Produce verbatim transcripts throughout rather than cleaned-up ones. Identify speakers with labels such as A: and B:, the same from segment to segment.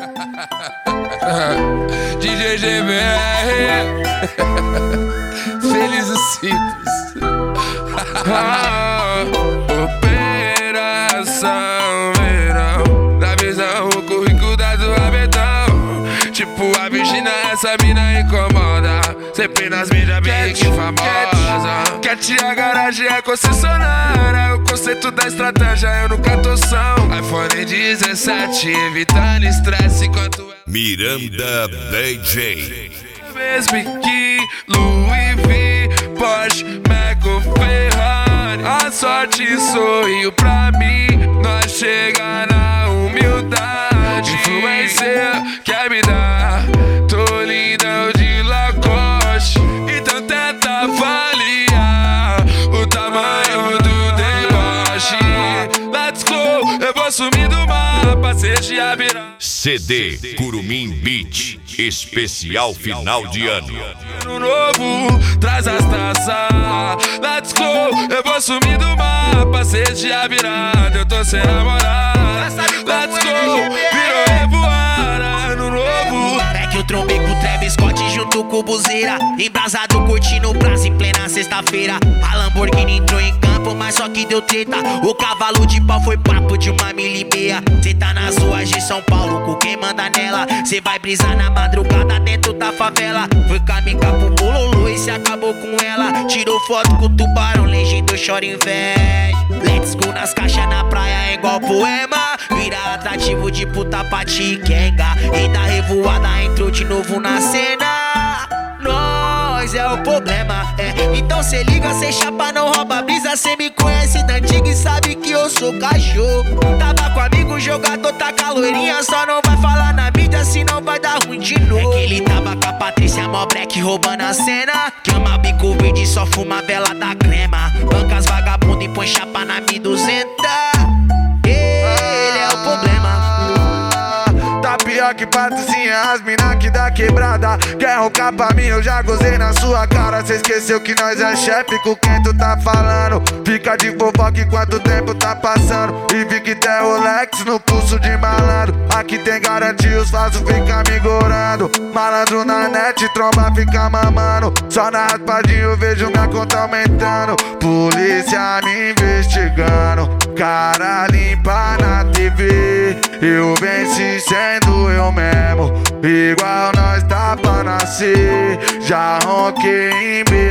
A: D J G B R Feliz e simples. Operação Verão, na visão o currículo da tua betão. Tipo a Virgínia, essa mina incomoda. Sempre nas mídias bem que famosa. Quer tirar garagem é concessionária. O conceito da estratégia eu nunca tô são. iPhone dezessete, evitando estresse enquanto ela...
B: Miranda D J.
A: Mesmo que Louis V, Porsche, Maco, Ferrari. A sorte sorriu pra mim, nós chega na humildade. Influencer quer me dar, tô lindão de Lacoste. Então tenta avaliar o tamanho do deboche. Let's go, eu vou sumir do mapa, seja a virar.
B: C D Curumim Beat, especial final de ano.
A: No novo, traz as taças. Let's go, eu vou sumir do mapa, seja a virada, eu tô sem namorada. Let's go, virou revoada no novo.
C: É que eu trombei com o Travis Scott junto com o Buzeira, embrasado curtindo o prazo em plena sexta-feira. A Lamborghini entrou em campo, mas só que deu treta. O cavalo de pau foi papo de uma mil e meia. Cê tá nas ruas de São Paulo, com quem manda nela. Cê vai brisar na madrugada dentro da favela. Foi caminhar pro bololô e cê acabou com ela. Tirou foto com o tubarão, legenda chora em véi. Let's go nas caixas na praia é igual poema. Vira atrativo de puta pra Tiquenga. E da revoada entrou de novo na cena. Nós é o problema, é. Então cê liga, cê chapa, não rouba brisa. Cê me conhece da antiga e sabe que eu sou cachorro. Tava com amigo, jogador, tá caloirinha. Só não vai falar na mídia, senão vai dar ruim de novo. É que ele tava com a Patrícia Mobreck roubando a cena. Que ama bico verde, só fuma vela da crema. Banca as vagabundo e põe chapa na mil e duzentos. Ele é o problema.
D: Tá pior que patricinha, as mina que dá quebrada. Quer roncar pra mim, eu já gozei na sua cara. Cê esqueceu que nós é chefe, com quem tu tá falando. Fica de fofoca enquanto o tempo tá passando. E vi que tem Rolex no pulso de malandro. Aqui tem garantia, os falsos fica me gorando. Malandro na net, tromba fica mamando. Só na raspadinha eu vejo minha conta aumentando. Polícia me investigando, cara limpa na T V. Eu venci sendo eu mesmo, igual nós tá pra nascer. Já ronquei em B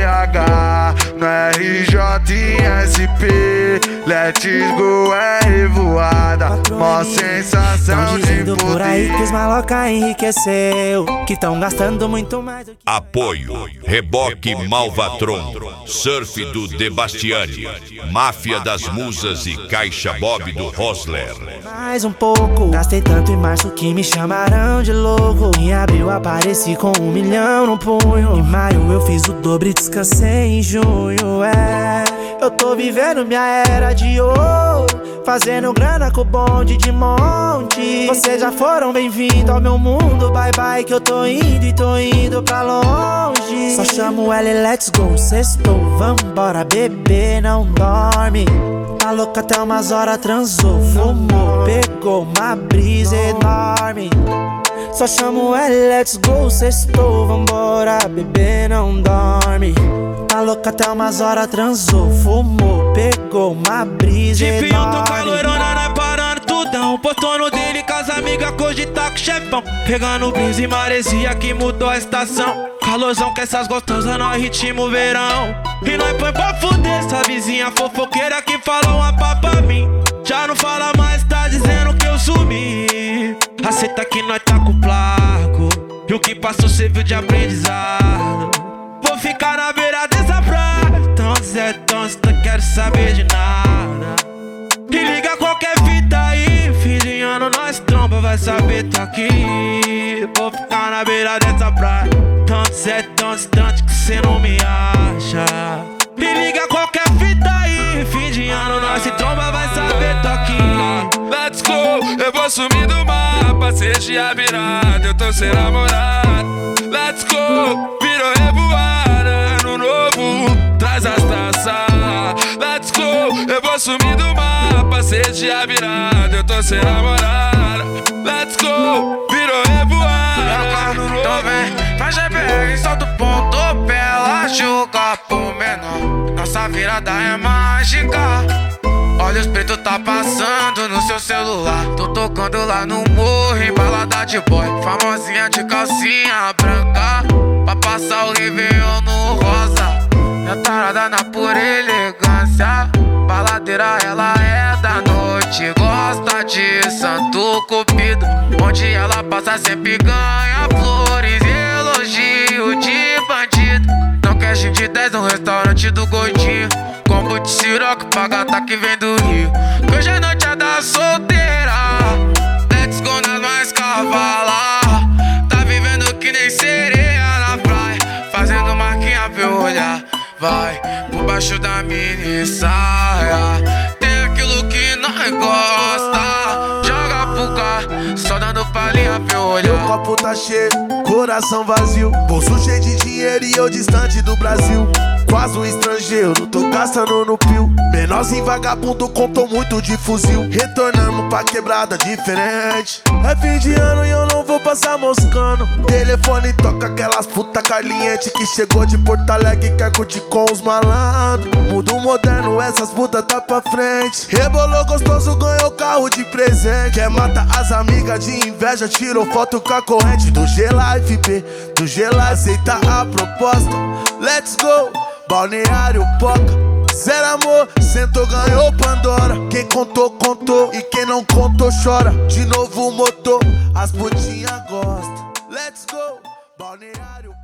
D: H, no R J e S P. Let's go é revoada, mó sensação de poder.
E: Por aí que os maloca enriqueceu, que tão gastando muito mais do que...
B: Apoio Reboque Malvatron, Surf do Debastiani, Máfia das Musas e Caixa Bob do Rosler.
E: Mais um pouco, gastei tanto em março que me chamaram de louco. Em abril apareci com um milhão no punho. Em maio eu fiz o dobro e descansei em junho. É, eu tô vivendo minha era de ouro, fazendo grana com o bonde de monte. Vocês já foram bem-vindos ao meu mundo. Bye bye que eu tô indo e tô indo pra longe. Só chamo ela e let's go, sextou, vambora bebê, não dorme. Tá louca até umas horas, transou, fumou, pegou uma brisa enorme. Só chamo ela e let's go, sextou, vambora bebê, não dorme. Tá louca até umas horas, transou, fumou, pegou uma brisa enorme.
F: Tipinho, tô calorona, nós parando tudão. Postou no dele com as amigas, cogitar com o chefão. Pegando brisa e maresia que mudou a estação. Calorzão que essas gostosas, nós ritmo verão. E nós põe pra fuder essa vizinha fofoqueira que falou uma pá pra mim. Já não fala mais, tá dizendo que eu sumi. Aceita que nós tá com placo, e o que passou cê viu de aprendizado. Vou ficar na beira dessa praia, tão Zé, tão não quero saber de nada. E liga qualquer fita aí, fim de ano nós tromba, vai saber tô aqui. Vou ficar na beira dessa praia, tão Zé, tão distante que cê não me acha. E liga qualquer fita aí, fim de ano nós se tromba, vai saber tô aqui.
A: Let's go, eu vou sumir do mapa, seja a virada, eu tô sem namorado. Let's go, virou revoada no novo, traz as taças. Let's go, eu vou sumir do mapa, seja a virada, eu tô sem namorada. Let's go, virou
D: mágica. Olha os pretos tá passando no seu celular. Tô tocando lá no morro, em balada de boy. Famosinha de calcinha branca, pra passar o Réveillon no rosa. Minha tarada na pura elegância. Baladeira, ela é da noite, gosta de Santo Cupido. Onde ela passa sempre ganha flores e elogio de bandido. Não quer gin de dez no restaurante do Gordinho. Combo de siroco pra gata que vem do Rio. Que hoje é noite é da solteira. Let's go nas mais cavalar. Tá vivendo que nem sereia na praia, fazendo marquinha pra eu olhar. Vai por baixo da mini saia. Tem aquilo que nós gosta. Joga pro cá, só dando palhinha pra eu olhar.
G: Meu copo tá cheio, coração vazio. Bolso cheio de dinheiro e eu distante do Brasil. Quase um estrangeiro, tô gastando no pio. Menorzinho vagabundo, contou muito de fuzil. Retornamos pra quebrada diferente. É fim de ano e eu não vou passar moscando. Telefone toca aquelas puta caliente que chegou de Porto Alegre e quer curtir com os malandros. Mundo moderno, essas putas tá pra frente. Rebolou gostoso, ganhou carro de presente. Quer matar as amigas de inveja, tirou foto com a corrente do G-Life, B, do G-Life. Aceita a proposta, let's go. Balneário Poca, zero amor, sentou, ganhou Pandora. Quem contou, contou, e quem não contou, chora. De novo o motor, as putinhas gostam. Let's go, Balneário Poca.